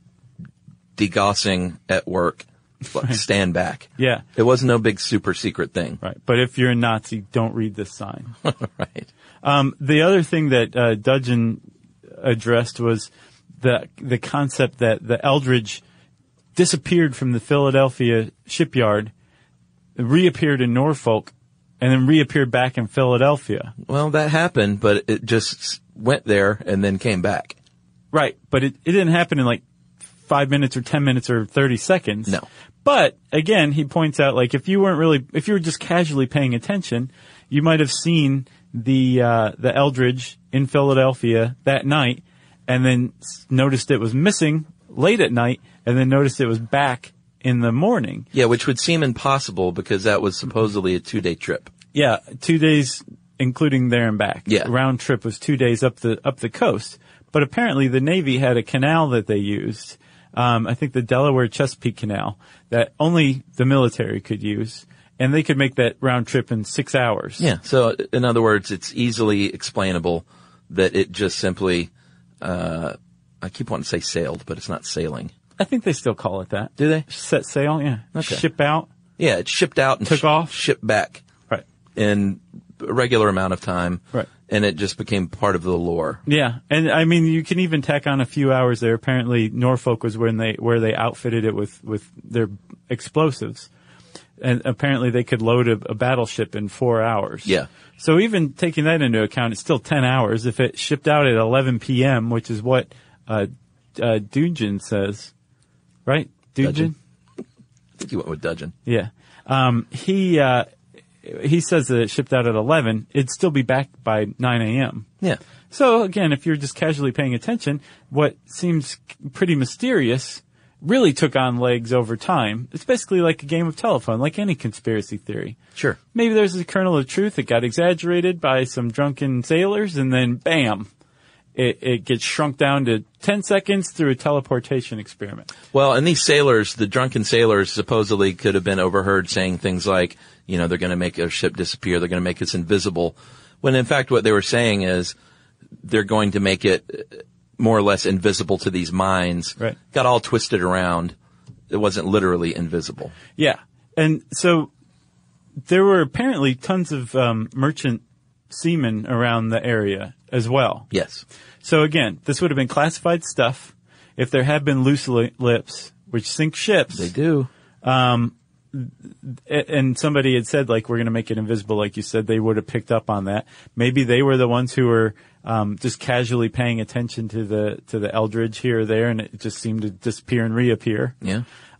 degaussing at work. Stand back. Yeah. It was no big super secret thing. Right. But if you're a Nazi, don't read this sign. Right. Um, the other thing that uh, Dudgeon addressed was the the concept that the Eldridge disappeared from the Philadelphia shipyard, reappeared in Norfolk, and then reappeared back in Philadelphia. Well, that happened, but it just went there and then came back. Right. But it, it didn't happen in like five minutes or ten minutes or thirty seconds. No. But again, he points out, like, if you weren't really, if you were just casually paying attention, you might have seen the, uh, the Eldridge in Philadelphia that night and then s- noticed it was missing late at night and then noticed it was back in the morning. Yeah, which would seem impossible because that was supposedly a two-day trip. Yeah. Two days, including there and back. Yeah. Round trip was two days up the, up the coast. But apparently the Navy had a canal that they used. Um, I think the Delaware Chesapeake Canal that only the military could use, and they could make that round trip in six hours. Yeah. So, in other words, it's easily explainable that it just simply, uh, I keep wanting to say sailed, but it's not sailing. I think they still call it that. Do they? Set sail, yeah. Okay. Ship out. Yeah, it shipped out and Took sh- off. shipped back Right. in a regular amount of time. Right. And it just became part of the lore. Yeah, and I mean, you can even tack on a few hours there. Apparently, Norfolk was when they where they outfitted it with with their explosives, and apparently they could load a, a battleship in four hours. Yeah. So even taking that into account, it's still ten hours. If it shipped out at eleven p.m., which is what uh, uh, Dudgeon says, right? Dudgeon. I think you went with Dudgeon. Yeah. Um, he uh, he says that it shipped out at eleven. It'd still be back by nine a.m. Yeah. So again, if you're just casually paying attention, what seems pretty mysterious really took on legs over time. It's basically like a game of telephone, like any conspiracy theory. Sure. Maybe there's a kernel of truth that got exaggerated by some drunken sailors, and then bam, it, it gets shrunk down to ten seconds through a teleportation experiment. Well, and these sailors, the drunken sailors, supposedly could have been overheard saying things like, you know, they're going to make a ship disappear, they're going to make us invisible. When in fact what they were saying is they're going to make it more or less invisible to these mines. Right. Got all twisted around. It wasn't literally invisible. Yeah. And so there were apparently tons of um, merchant seamen around the area as well. Yes. So again, this would have been classified stuff. If there had been loose li- lips, which sink ships, They do. um, a- and somebody had said, like, we're going to make it invisible, like you said, they would have picked up on that. Maybe they were the ones who were um, just casually paying attention to the to the Eldridge here or there, and it just seemed to disappear and reappear. Yeah.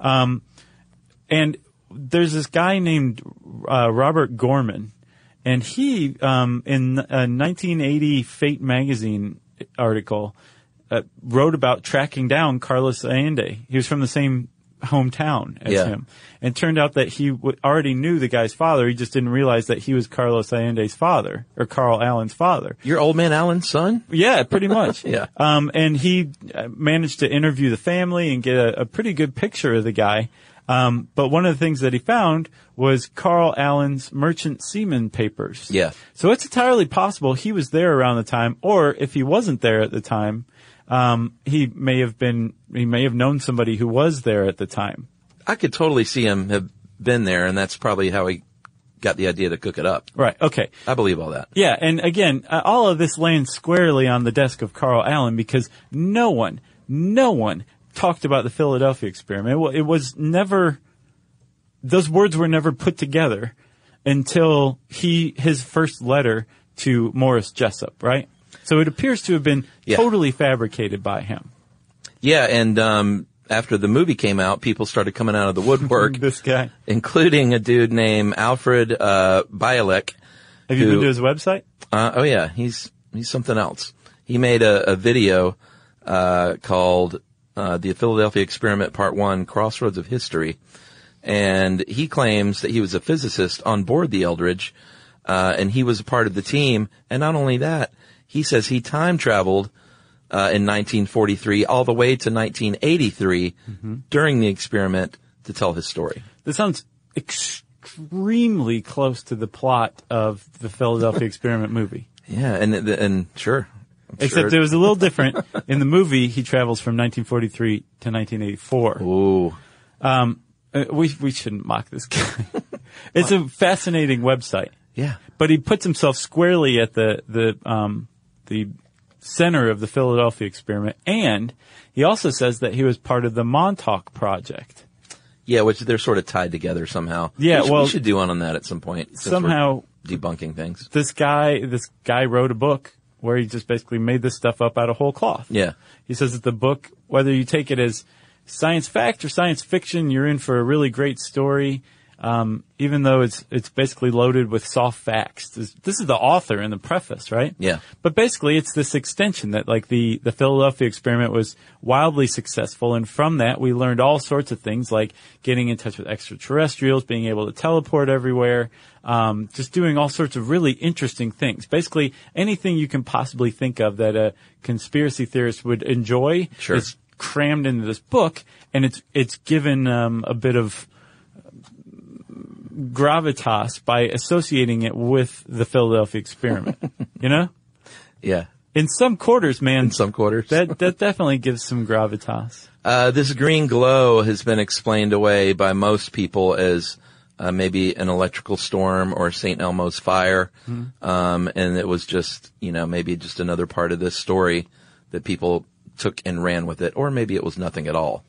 And there's this guy named uh, Robert Gorman, and he, um, in a nineteen eighty Fate magazine article, uh, wrote about tracking down Carlos Allende. He was from the same hometown as Yeah. him. And it turned out that he w- already knew the guy's father. He just didn't realize that he was Carlos Allende's father, or Carl Allen's father. Your old man Allen's son? Yeah, pretty much. Yeah. Um, and he uh, managed to interview the family and get a, a pretty good picture of the guy. Um, but one of the things that he found was Carl Allen's merchant seaman papers. Yeah. So it's entirely possible he was there around the time, or if he wasn't there at the time, um, he may have been, he may have known somebody who was there at the time. I could totally see him have been there, and that's probably how he got the idea to cook it up. Right. Okay. I believe all that. Yeah. And again, uh, all of this lands squarely on the desk of Carl Allen because no one, no one talked about the Philadelphia experiment. Well, it was never, those words were never put together until he, his first letter to Morris Jessup, right? So it appears to have been Yeah. totally fabricated by him. Yeah, and um after the movie came out, people started coming out of the woodwork, This guy. including a dude named Alfred uh Bialek. Have you who- been to his website? Uh, oh yeah, he's he's something else. He made a, a video uh called uh The Philadelphia Experiment Part One: Crossroads of History, and he claims that he was a physicist on board the Eldridge, uh and he was a part of the team. And not only that, he says he time traveled uh in nineteen forty-three all the way to nineteen eighty-three during the experiment to tell his story. This sounds extremely close to the plot of the Philadelphia experiment movie. Yeah, and and sure. I'm Except sure. it was a little different. In the movie, he travels from nineteen forty-three to nineteen eighty-four. Ooh. Um, uh, we we shouldn't mock this guy. It's a fascinating website, Yeah. but he puts himself squarely at the the um the center of the Philadelphia experiment, and he also says that he was part of the Montauk Project. Yeah, which they're sort of tied together somehow. Yeah, we should, well- we should do one on that at some point. since we're Somehow, debunking things. this guy this guy wrote a book where he just basically made this stuff up out of whole cloth. Yeah. He says that the book, whether you take it as science fact or science fiction, you're in for a really great story. Um, even though it's it's basically loaded with soft facts. This, this is the author in the preface, right? Yeah. But basically, it's this extension that, like, the the Philadelphia experiment was wildly successful, and from that, we learned all sorts of things, like getting in touch with extraterrestrials, being able to teleport everywhere, um, just doing all sorts of really interesting things. Basically, anything you can possibly think of that a conspiracy theorist would enjoy Sure. is crammed into this book, and it's it's given um, a bit of gravitas by associating it with the Philadelphia experiment. You know? Yeah. In some quarters, man. In some quarters. That that definitely gives some gravitas. Uh, this green glow has been explained away by most people as uh, maybe an electrical storm or Saint Elmo's fire. Mm-hmm. Um, and it was just, you know, maybe just another part of this story that people took and ran with it. Or maybe it was nothing at all.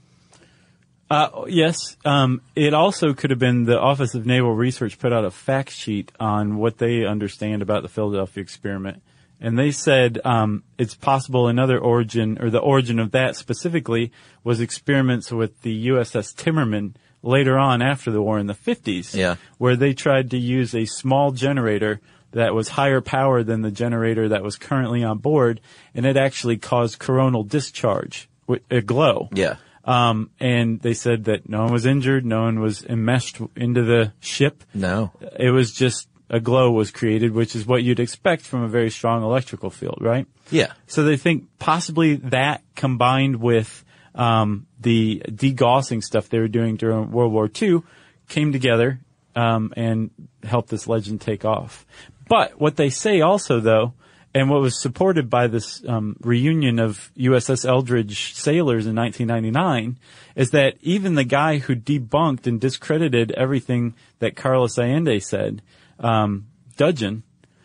Uh, yes. Um, it also could have been the Office of Naval Research put out a fact sheet on what they understand about the Philadelphia experiment. And they said um, it's possible another origin, or the origin of that specifically, was experiments with the U S S Timmerman later on after the war in the fifties, Yeah. where they tried to use a small generator that was higher power than the generator that was currently on board, and it actually caused coronal discharge, wi- a glow. Yeah. Um, and they said that no one was injured, no one was enmeshed into the ship. No. It was just a glow was created, which is what you'd expect from a very strong electrical field, right? Yeah. So they think possibly that combined with um, the degaussing stuff they were doing during World War Two came together um, and helped this legend take off. But what they say also, though, and what was supported by this um, reunion of U S S Eldridge sailors in nineteen ninety-nine, is that even the guy who debunked and discredited everything that Carlos Allende said, um, Dudgeon,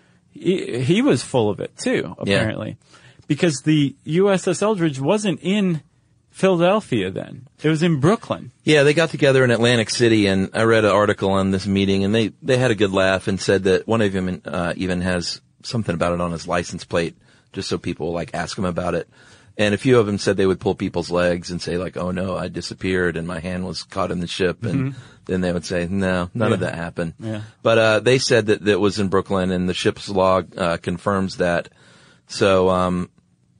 he, he was full of it too, apparently. Because the U S S Eldridge wasn't in Philadelphia then. It was in Brooklyn. Yeah, they got together in Atlantic City, and I read an article on this meeting, and they, they had a good laugh and said that one of them uh, even has something about it on his license plate, just so people like ask him about it. And a few of them said they would pull people's legs and say like, "Oh no, I disappeared and my hand was caught in the ship." And Mm-hmm. then they would say, "No, none Yeah. of that happened." Yeah. But uh they said that that was in Brooklyn, and the ship's log uh confirms that. So um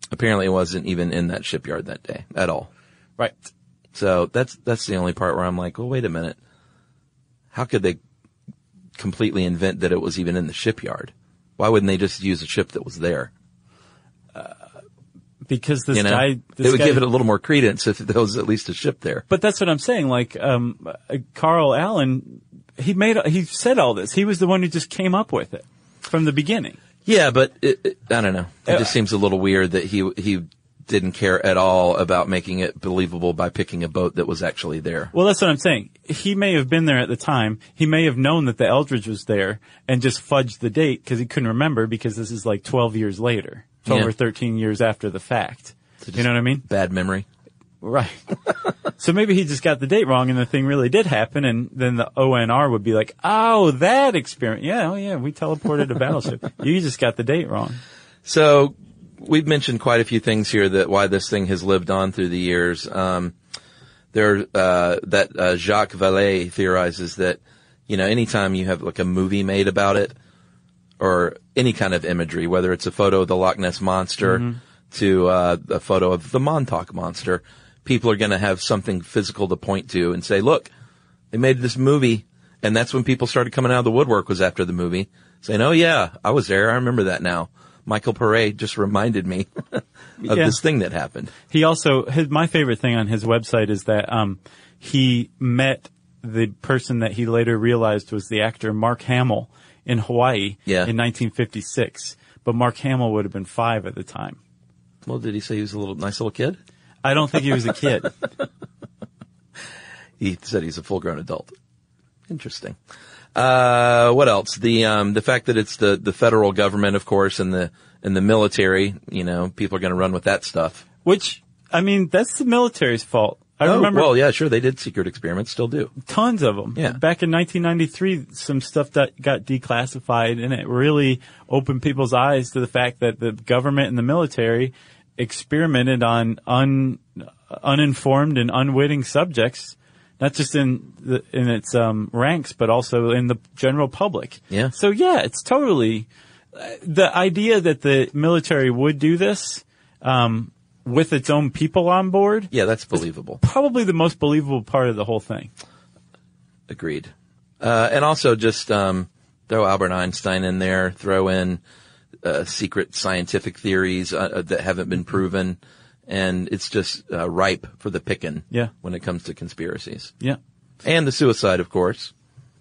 apparently wasn't even in that shipyard that day at all. Right. So that's that's the only part where I'm like, well, wait a minute. How could they completely invent that it was even in the shipyard? Why wouldn't they just use a ship that was there? Uh, because this you know? guy... This it would guy, give it a little more credence if there was at least a ship there. But that's what I'm saying. Like, um, uh, Carl Allen, he made, he said all this. He was the one who just came up with it from the beginning. Yeah, but it, it, I don't know. It Uh, just seems a little weird that he he didn't care at all about making it believable by picking a boat that was actually there. Well, that's what I'm saying. He may have been there at the time. He may have known that the Eldridge was there and just fudged the date because he couldn't remember because this is like twelve years later, twelve Yeah. or thirteen years after the fact. So You know what I mean? Bad memory. Right. So maybe he just got the date wrong and the thing really did happen, and then the O N R would be like, oh, that experiment. Yeah, oh yeah, we teleported a battleship. You just got the date wrong. So we've mentioned quite a few things here that why this thing has lived on through the years. Um, there, uh, that uh, Jacques Vallée theorizes that, you know, anytime you have like a movie made about it, or any kind of imagery, whether it's a photo of the Loch Ness Monster Mm-hmm. to uh, a photo of the Montauk Monster, people are going to have something physical to point to and say, look, they made this movie. And that's when people started coming out of the woodwork, was after the movie, saying, oh yeah, I was there. I remember that now. Michael Paré just reminded me of Yeah. this thing that happened. He also, his, my favorite thing on his website is that um, he met the person that he later realized was the actor Mark Hamill in Hawaii Yeah. in nineteen fifty-six. But Mark Hamill would have been five at the time. Well, did he say he was a little nice little kid? I don't think he was a kid. He said he's a full-grown adult. Interesting. Uh, what else? The, um, the fact that it's the, the federal government, of course, and the, and the military, you know, people are going to run with that stuff. Which, I mean, that's the military's fault. I oh, remember well, yeah, sure. They did secret experiments, still do. tons of them. Yeah. Back in nineteen ninety-three, some stuff that got declassified, and it really opened people's eyes to the fact that the government and the military experimented on un, uninformed and unwitting subjects, not just in the, in its um, ranks, but also in the general public. Yeah. So yeah, it's totally uh, the idea that the military would do this um, with its own people on board. Yeah, that's believable. Probably the most believable part of the whole thing. Agreed. Uh, and also just, um, throw Albert Einstein in there, throw in, uh, secret scientific theories, uh, that haven't been proven. And it's just, uh, ripe for the picking. Yeah. When it comes to conspiracies. Yeah. And the suicide, of course.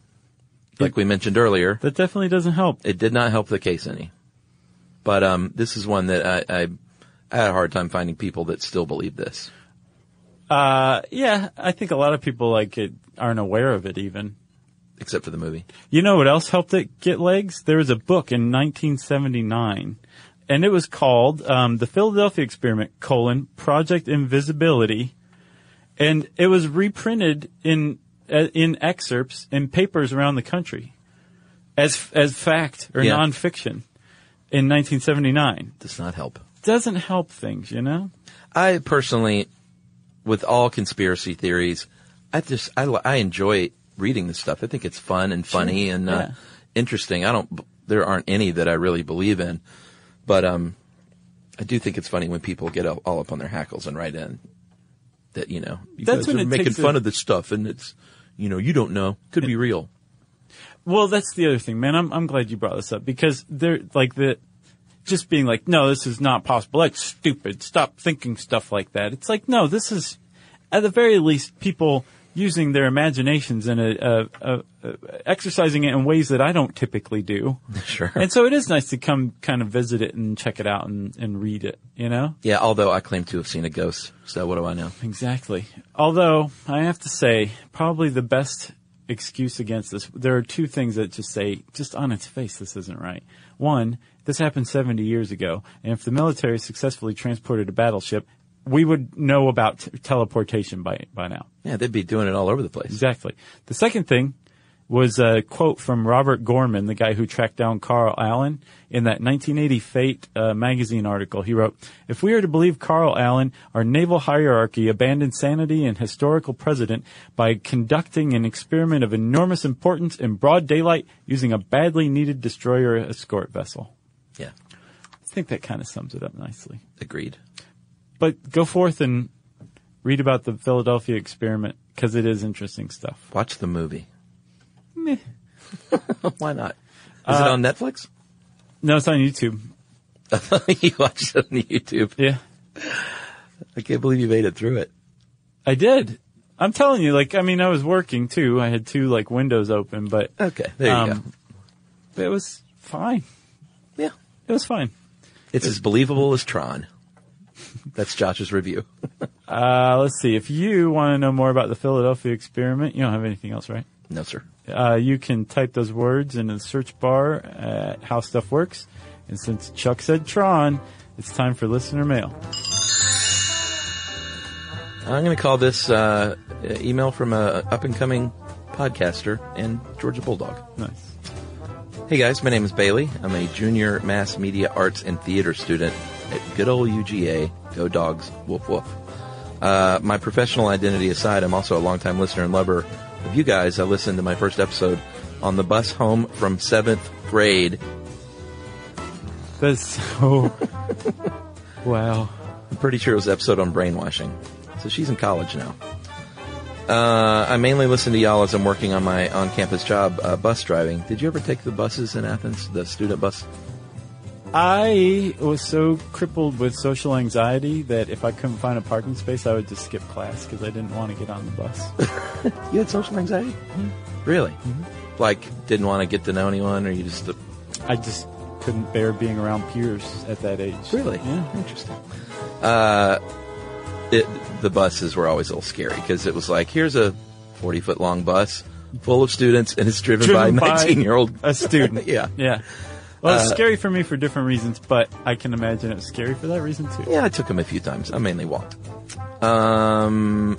Like we mentioned earlier. That definitely doesn't help. It did not help the case any. But, um, this is one that I, I, I had a hard time finding people that still believe this. Uh, yeah, I think a lot of people like it aren't aware of it even. Except for the movie. You know what else helped it get legs? There was a book in nineteen seventy-nine, and it was called um, The Philadelphia Experiment, colon, Project Invisibility, and it was reprinted in uh, in excerpts in papers around the country as as fact or Yeah. nonfiction in nineteen seventy-nine. Does not help. Doesn't help things, you know? I personally, with all conspiracy theories, I just, I, I enjoy reading this stuff. I think it's fun and funny Sure. and, uh, Yeah. interesting. I don't, there aren't any that I really believe in, but, um, I do think it's funny when people get all, all up on their hackles and write in that, you know, you That's guys when are it making takes fun a- of this stuff and it's, you know, you don't know. Could be real. Well, that's the other thing, man. I'm I'm glad you brought this up because they're like the just being like, no, this is not possible. Like, stupid. Stop thinking stuff like that. It's like, no, this is at the very least people using their imaginations and a, a, a, a exercising it in ways that I don't typically do. Sure. And so it is nice to come kind of visit it and check it out and, and read it, you know? Yeah, although I claim to have seen a ghost, so what do I know? Exactly. Although I have to say, probably the best excuse against this, there are two things that just say, just on its face, this isn't right. One, this happened seventy years ago, and if the military successfully transported a battleship, we would know about t- teleportation by by now. Yeah, they'd be doing it all over the place. Exactly. The second thing was a quote from Robert Gorman, the guy who tracked down Carl Allen, in that nineteen eighty Fate uh, magazine article. He wrote, "If we are to believe Carl Allen, our naval hierarchy abandoned sanity and historical precedent by conducting an experiment of enormous importance in broad daylight using a badly needed destroyer escort vessel." Yeah. I think that kind of sums it up nicely. Agreed. But go forth and read about the Philadelphia experiment, because it is interesting stuff. Watch the movie. Meh. Why not? Is Uh, it on Netflix? No, it's on YouTube. You watched it on YouTube. Yeah. I can't believe you made it through it. I did. I'm telling you, like, I mean, I was working too. I had two, like, windows open, but. Okay, there you um, go. It was fine. Yeah. It was fine. It's as believable as Tron. That's Josh's review. Uh, let's see. If you want to know more about the Philadelphia experiment, you don't have anything else, right? No, sir. Uh, you can type those words in the search bar at How Stuff Works. And since Chuck said Tron, it's time for listener mail. I'm going to call this uh, email from a up-and-coming podcaster and Georgia Bulldog. Nice. Hey, guys. My name is Bailey. I'm a junior mass media arts and theater student at good old U G A. Go Dogs, woof woof. Uh, my professional identity aside, I'm also a longtime listener and lover of you guys. I listened to my first episode on the bus home from seventh grade. That's so... Wow. I'm pretty sure it was an episode on brainwashing. So she's in college now. Uh, I mainly listen to y'all as I'm working on my on-campus job, uh, bus driving. Did you ever take the buses in Athens, the student bus? I was so crippled with social anxiety that if I couldn't find a parking space, I would just skip class because I didn't want to get on the bus. You had social anxiety? Mm-hmm. Really? Mm-hmm. Like, didn't want to get to know anyone, or you just... Uh, I just couldn't bear being around peers at that age. Really? Yeah. Interesting. Uh, it, the buses were always a little scary because it was like, here's a forty-foot long bus full of students, and it's driven, driven by a nineteen-year-old... A student. Yeah. Yeah. Well, it's Uh, scary for me for different reasons, but I can imagine it was scary for that reason, too. Yeah, I took him a few times. I mainly walked. Um...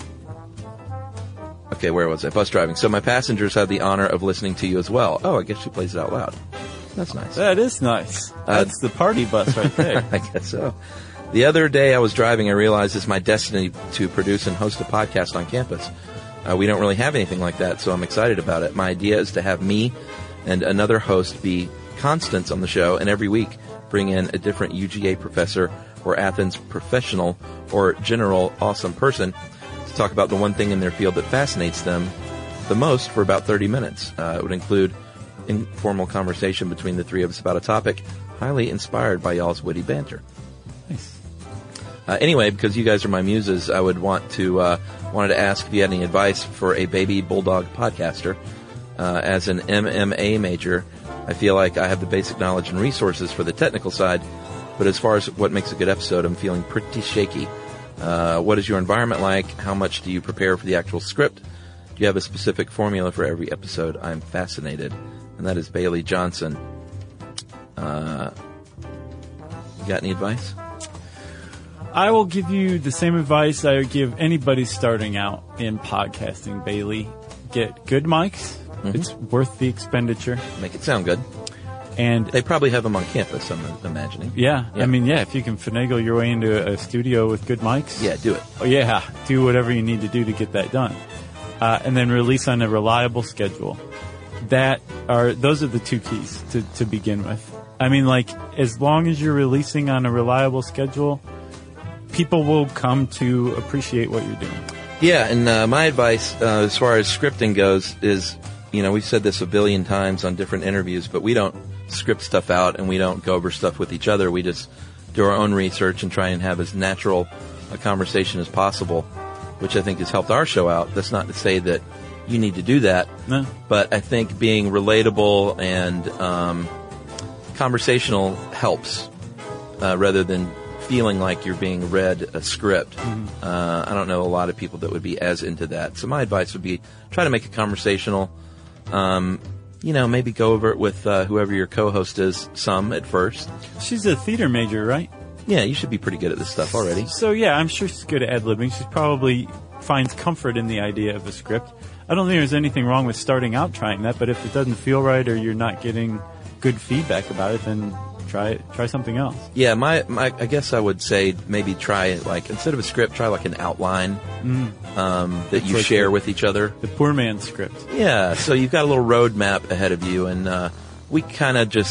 Okay, where was I? Bus driving. So my passengers had the honor of listening to you as well. Oh, I guess she plays it out loud. That's nice. That is nice. That's the party bus right there. I guess so. The other day I was driving, I realized it's my destiny to produce and host a podcast on campus. Uh, we don't really have anything like that, so I'm excited about it. My idea is to have me and another host be constants on the show, and every week bring in a different U G A professor or Athens professional or general awesome person to talk about the one thing in their field that fascinates them the most for about thirty minutes. Uh, it would include informal conversation between the three of us about a topic highly inspired by y'all's witty banter. Nice. Uh, anyway, because you guys are my muses, I would want to uh, wanted to ask if you had any advice for a baby bulldog podcaster. Uh, as an M M A major, I feel like I have the basic knowledge and resources for the technical side, but as far as what makes a good episode, I'm feeling pretty shaky. Uh, what is your environment like? How much do you prepare for the actual script? Do you have a specific formula for every episode? I'm fascinated. And that is Bailey Johnson. Uh, you got any advice? I will give you the same advice I would give anybody starting out in podcasting, Bailey. Get good mics. Mm-hmm. It's worth the expenditure. Make it sound good. And they probably have them on campus, I'm imagining. Yeah, yeah. I mean, yeah, if you can finagle your way into a studio with good mics. Yeah, do it. Oh, yeah, do whatever you need to do to get that done. Uh, and then release on a reliable schedule. That are, those are the two keys to, to begin with. I mean, like, as long as you're releasing on a reliable schedule, people will come to appreciate what you're doing. Yeah, and uh, my advice uh, as far as scripting goes is, you know, we've said this a billion times on different interviews, but we don't script stuff out and we don't go over stuff with each other. We just do our own research and try and have as natural a conversation as possible, which I think has helped our show out. That's not to say that you need to do that, no. But I think being relatable and um, conversational helps uh, rather than feeling like you're being read a script. Mm-hmm. Uh, I don't know a lot of people that would be as into that. So my advice would be try to make it conversational. Um, you know, maybe go over it with uh, whoever your co-host is some at first. She's a theater major, right? Yeah, you should be pretty good at this stuff already. So yeah, I'm sure she's good at ad-libbing. She probably finds comfort in the idea of a script. I don't think there's anything wrong with starting out trying that, but if it doesn't feel right or you're not getting good feedback about it, then try it, try something else. Yeah, my, my I guess I would say maybe try like instead of a script, try like an outline mm. um, that it's you like share the, with each other. The poor man's script. Yeah, so you've got a little road map ahead of you, and uh, we kind of just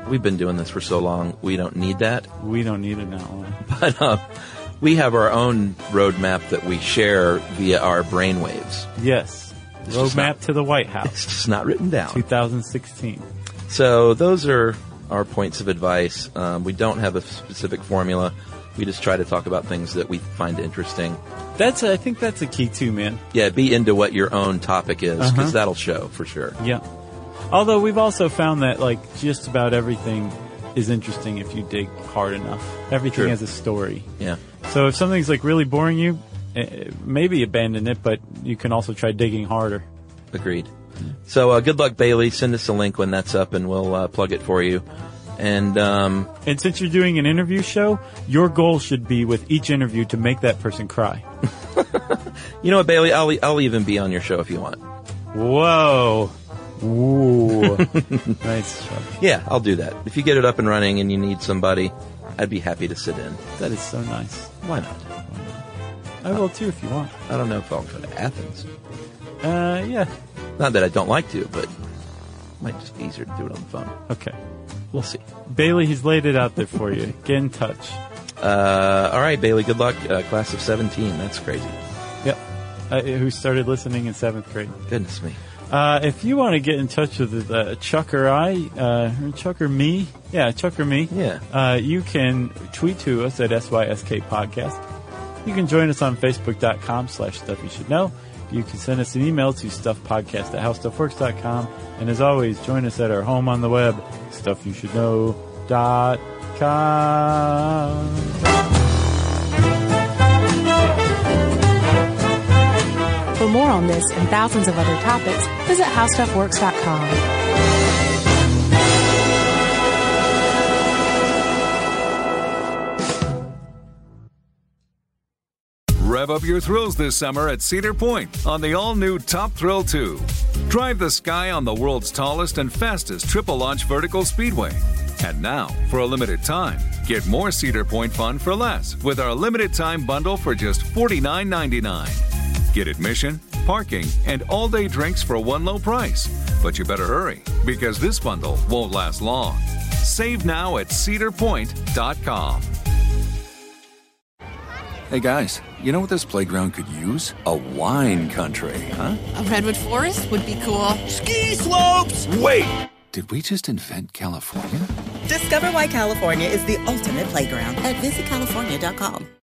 we've been doing this for so long, we don't need that. We don't need an outline. But uh, we have our own roadmap that we share via our brainwaves. Yes. It's just Roadmap not- to the White House. It's just not written down. two thousand sixteen. So those are our points of advice. Um, we don't have a specific formula. We just try to talk about things that we find interesting. That's I think that's a key too, man. Yeah, be into what your own topic is, because Uh-huh. that'll show for sure. Yeah. Although we've also found that like just about everything is interesting if you dig hard enough. Everything True. has a story. Yeah. So if something's like really boring you, eh, maybe abandon it, but you can also try digging harder. Agreed. So uh, good luck, Bailey. Send us a link when that's up, and we'll uh, plug it for you. And um, And since you're doing an interview show, your goal should be with each interview to make that person cry. you know what, Bailey? I'll I'll even be on your show if you want. Whoa. Ooh. Nice. Chuck. Yeah, I'll do that. If you get it up and running and you need somebody, I'd be happy to sit in. That is so nice. Why not? I will too if you want. I don't know if I'll go to Athens. Uh, yeah. Not that I don't like to, but it might just be easier to do it on the phone. Okay. We'll see. Bailey, he's laid it out there for you. Get in touch. Uh, all right, Bailey, good luck. Uh, class of seventeen. That's crazy. Yep. Uh, who started listening in seventh grade. Goodness me. Uh, if you want to get in touch with uh, Chuck or I, uh, or Chuck or me, yeah, Chuck or me, Yeah. uh, you can tweet to us at S Y S K Podcast. You can join us on Facebook.com slash Stuff You Should Know. You can send us an email to stuffpodcast at howstuffworks dot com. And as always, join us at our home on the web, stuff you should know dot com. For more on this and thousands of other topics, visit how stuff works dot com. Rev up your thrills this summer at Cedar Point on the all-new Top Thrill two. Drive the sky on the world's tallest and fastest triple-launch vertical speedway. And now, for a limited time, get more Cedar Point fun for less with our limited-time bundle for just forty-nine ninety-nine. Get admission, parking, and all-day drinks for one low price. But you better hurry, because this bundle won't last long. Save now at cedar point dot com. Hey guys, you know what this playground could use? A wine country, huh? A redwood forest would be cool. Ski slopes! Wait! Did we just invent California? Discover why California is the ultimate playground at visit california dot com.